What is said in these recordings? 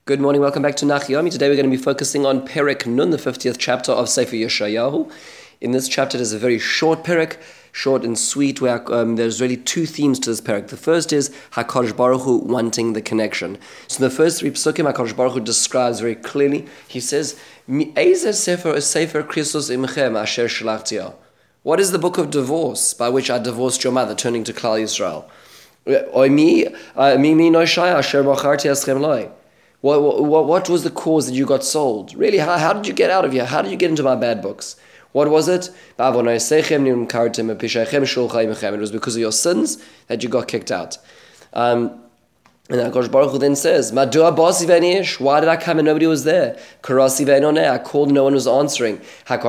Good morning, welcome back to Nachiyomi. Today we're going to be focusing on Perek Nun, the 50th chapter of Sefer Yeshayahu. In this chapter, there's a very short Perek, short and sweet, where there's really two themes to this Perek. The first is HaKadosh Baruch Hu wanting the connection. So in the first three psukim, HaKadosh Baruch Hu describes very clearly, he says, Ezer sefer Christos imchem asher shalachti. What is the book of divorce by which I divorced your mother, turning to Klal Yisrael? What was the cause that you got sold? Really, how did you get out of here? How did you get into my bad books? What was it? It was because of your sins that you got kicked out. And HaKadosh Baruch Hu then says, why did I come and nobody was there? I called and no one was answering.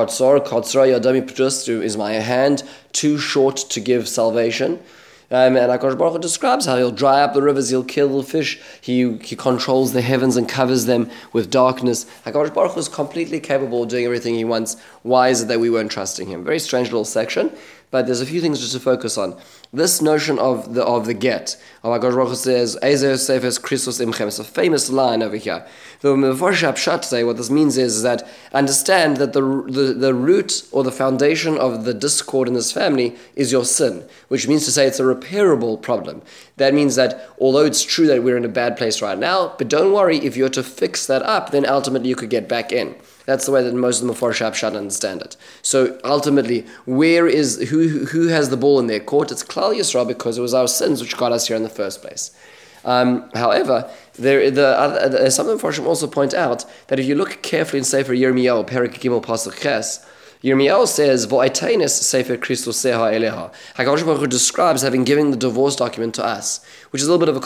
Is my hand too short to give salvation? And HaKadosh Baruch Hu describes how he'll dry up the rivers, he'll kill the fish, he controls the heavens and covers them with darkness. HaKadosh Baruch Hu is completely capable of doing everything he wants. Why is it that we weren't trusting him? Very strange little section, but there's a few things just to focus on. This notion of the get, HaKadosh Baruch Hu says, Ezer Sefes Christos Imchem. It's a famous line over here. The Mefarshei Pshat say what this means is that understand that the root or the foundation of the discord in this family is your sin, which means to say it's a repairable problem. That means that although it's true that we're in a bad place right now, but don't worry, if you're to fix that up, then ultimately you could get back in. That's the way that most of the Mefarshei Pshat understand it. So ultimately, who has the ball in their court? It's Klal Yisrael, because it was our sins which got us here in the first place. However, some of the Mefarshim also point out that if you look carefully in Sefer Yirmiyahu, Perek Gimel Pasuk Ches, Yirmiyahu says, "V'aiteinis Sefer Christos Seha Eleha." HaKadosh Baruch Hu describes having given the divorce document to us, which is a little bit of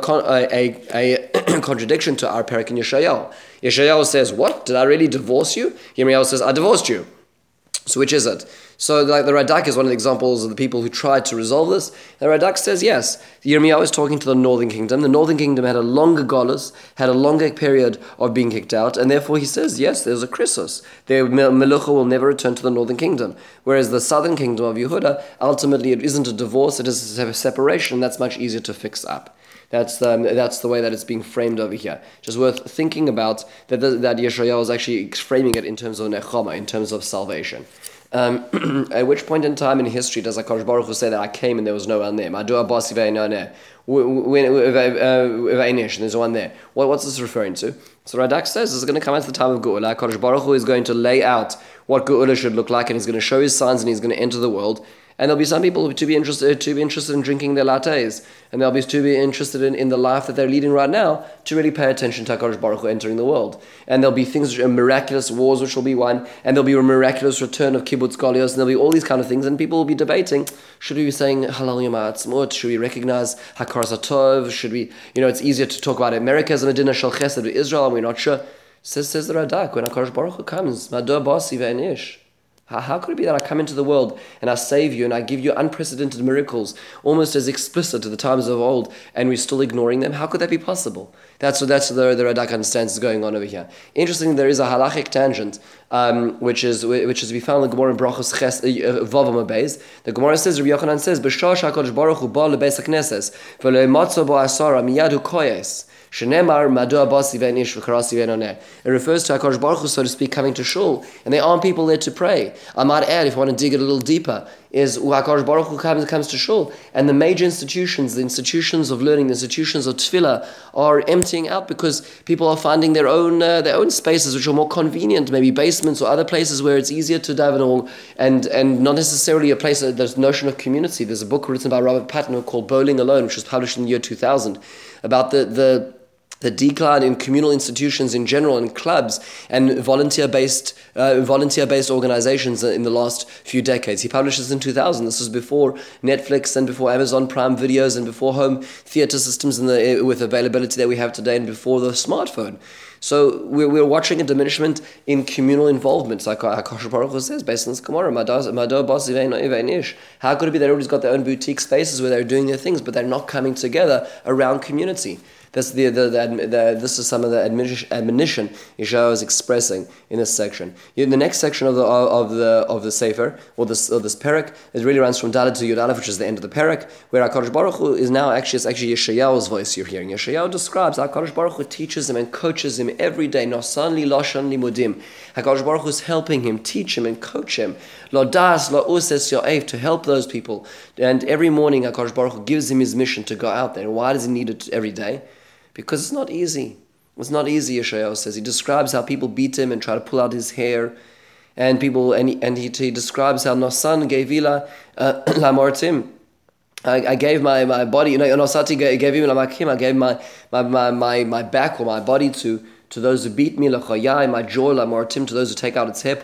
a contradiction to our Perek in Yeshayahu. Yeshayahu says, "What? Did I really divorce you?" Yirmiyahu says, "I divorced you." So which is it? So the Radak is one of the examples of the people who tried to resolve this. The Radak says, yes, Yirmiyahu is talking to the northern kingdom. The northern kingdom had a longer galus, had a longer period of being kicked out, and therefore he says, yes, there's a Christos. Their Melucha will never return to the northern kingdom. Whereas the southern kingdom of Yehuda, ultimately it isn't a divorce, it is a separation, and that's much easier to fix up. That's the way that it's being framed over here. Just worth thinking about that Yeshayahu is actually framing it in terms of nechama, in terms of salvation. At which point in time in history does HaKadosh Baruch Hu say that I came and there was no one there? There's one there. What's this referring to? So Radak says this is going to come at the time of Geula. HaKadosh Baruch Hu is going to lay out what Geula should look like, and he's going to show his signs, and he's going to enter the world. And there'll be some people to be interested in drinking their lattes, and they'll be interested in the life that they're leading right now, to really pay attention to HaKadosh Baruch Hu entering the world. And there'll be things, miraculous wars which will be won, and there'll be a miraculous return of kibbutz galios, and there'll be all these kind of things, and people will be debating, should we be saying Halal Yom HaAtzmaut? Should we recognize Hakaras HaTov? Should we, it's easier to talk about America as a Medina Shel Chesed with Israel, and we're not sure. Says the Radak, when HaKadosh Baruch Hu comes, Mado Basi Ve'enish. How could it be that I come into the world and I save you and I give you unprecedented miracles, almost as explicit to the times of old, and we're still ignoring them? How could that be possible? That's the Radak understands is going on over here. Interestingly, there is a halachic tangent, which is to be found in the Gemara in Brachos Vav Amud Beis. The Gemara says, Rabbi Yochanan says, "B'shah HaKadosh Baruch Hu ba lebeis hakneses v'lo imatzo bo asara miyad hu koyes." It refers to HaKadosh Baruch Hu, so to speak, coming to shul, and there aren't people there to pray. I might add, if you want to dig it a little deeper, is HaKadosh Baruch Hu comes to shul, and the major institutions, the institutions of learning, the institutions of tefillah, are emptying out because people are finding their own spaces which are more convenient, maybe basements or other places where it's easier to daven, and not necessarily a place. There's a notion of community. There's a book written by Robert Patton called Bowling Alone, which was published in the year 2000, about the decline in communal institutions in general, and clubs and volunteer-based organizations in the last few decades. He published this in 2000. This was before Netflix and before Amazon Prime videos and before home theater systems with availability that we have today, and before the smartphone. So we're watching a diminishment in communal involvement, like HaKadosh Baruch Hu says, based on this Gemara. How could it be that everybody's got their own boutique spaces where they're doing their things, but they're not coming together around community? This is some of the admonition Yeshayahu is expressing in this section. In the next section of the Sefer, or this parak, it really runs from Dalet to Yud Aleph, which is the end of the parak, where HaKadosh Baruch Hu is now it's actually Yeshayahu's voice you're hearing. Yeshayahu describes HaKadosh Baruch Hu teaches him and coaches him every day. Nosan li lashon limudim. HaKadosh Baruch Hu is helping him, teach him and coach him. Lo das lo uses yo'ev, to help those people. And every morning HaKadosh Baruch Hu gives him his mission to go out there. And why does he need it every day? Because it's not easy. It's not easy, Yeshayahu says. He describes how people beat him and try to pull out his hair. And he describes how Nosan gevila lamortim. I gave my body, Nosati gave him lamakim. I gave my back or my body to those who beat me, my jaw, lamortim, to those who take out its hair.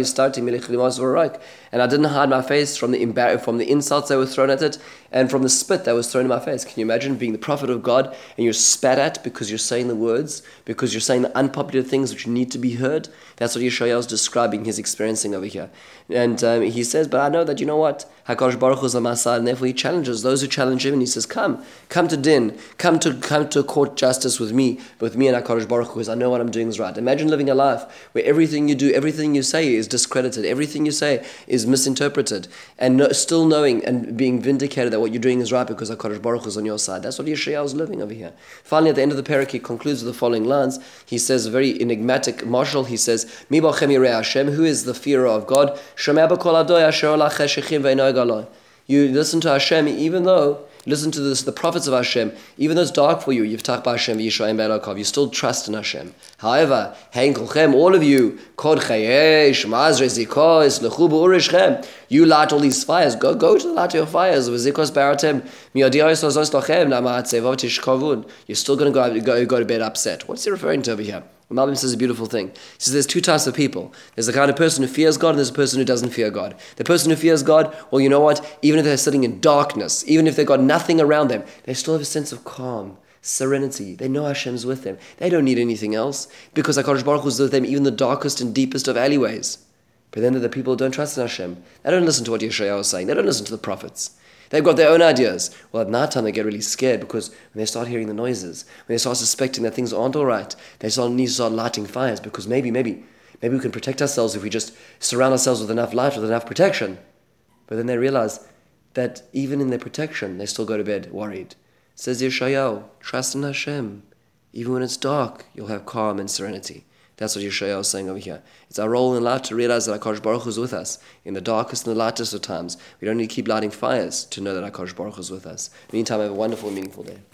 And I didn't hide my face from the insults that were thrown at it and from the spit that was thrown in my face. Can you imagine being the prophet of God and you're spat at because you're saying the words, because you're saying the unpopular things which need to be heard? That's what Yeshayahu is describing his experiencing over here. And he says, but I know that, you know what? HaKadosh Baruch Hu is on my side, and therefore he challenges those who challenge him, and he says, come to din, come to court justice with me and HaKadosh Baruch Hu, because I know what I'm doing is right. Imagine living a life where everything you do, everything you say is discredited, everything you say is misinterpreted, and still knowing and being vindicated that what you're doing is right because HaKadosh Baruch Hu is on your side. That's what Yeshayahu is living over here. Finally, at the end of the parak, he concludes with the following lines. He says, a very enigmatic marshal, he says, Mi bachem yirei Hashem, who is the fearer of God? Shomea b'kol adoy asher olah cheshechim ve'ino galoi. You listen to Hashem, even though listen to the prophets of Hashem, even though it's dark for you, Yiftach b'Hashem v'Yisrael be'elokov, you still trust in Hashem. However, hein kolchem, all of you, kod chayesh, mazre zikos, lechu b'urishchem, you light all these fires, go to the light of your fires, v'zikos baratem, mi'odiyos lozos lochem, na'ma'atzevot tishkovun, you're still going to go to bed upset. What's he referring to over here? Malbim says a beautiful thing. He says there's two types of people. There's the kind of person who fears God and there's a person who doesn't fear God. The person who fears God, well, you know what? Even if they're sitting in darkness, even if they've got nothing around them, they still have a sense of calm, serenity. They know Hashem's with them. They don't need anything else because HaKadosh Baruch Hu is with them even in the darkest and deepest of alleyways. But then the people who don't trust in Hashem, they don't listen to what Yeshayahu is saying. They don't listen to the prophets. They've got their own ideas. Well, at night time they get really scared because when they start hearing the noises, when they start suspecting that things aren't all right, they need to start lighting fires because maybe we can protect ourselves if we just surround ourselves with enough light, with enough protection. But then they realize that even in their protection, they still go to bed worried. Says Yeshayahu, trust in Hashem. Even when it's dark, you'll have calm and serenity. That's what Yeshayahu is saying over here. It's our role in life to realize that HaKadosh Baruch Hu is with us. In the darkest and the lightest of times, we don't need to keep lighting fires to know that HaKadosh Baruch Hu is with us. Meantime, have a wonderful and meaningful day.